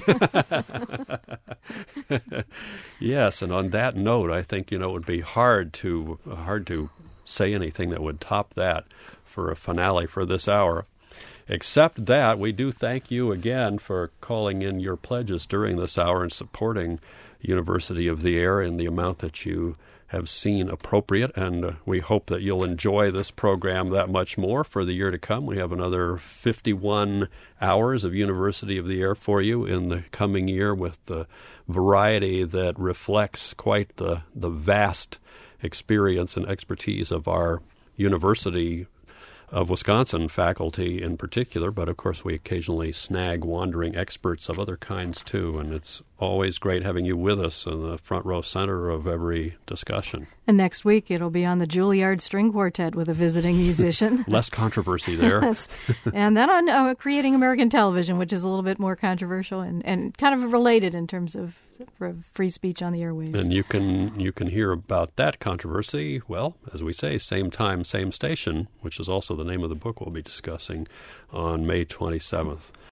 Yes, and on that note, I think, you know, it would be hard to hard to say anything that would top that for a finale for this hour. Except that we do thank you again for calling in your pledges during this hour and supporting University of the Air in the amount that you have seen appropriate. And uh, we hope that you'll enjoy this program that much more for the year to come. We have another fifty-one hours of University of the Air for you in the coming year with the variety that reflects quite the, the vast experience and expertise of our university of Wisconsin faculty in particular, but of course we occasionally snag wandering experts of other kinds too, and it's always great having you with us in the front row center of every discussion. And next week it'll be on the Juilliard String Quartet with a visiting musician. Less controversy there. And then on uh, Creating American Television, which is a little bit more controversial and, and kind of related in terms of for free speech on the airwaves. And you can you can hear about that controversy, well, as we say, same time, same station, which is also the name of the book we'll be discussing on May twenty-seventh.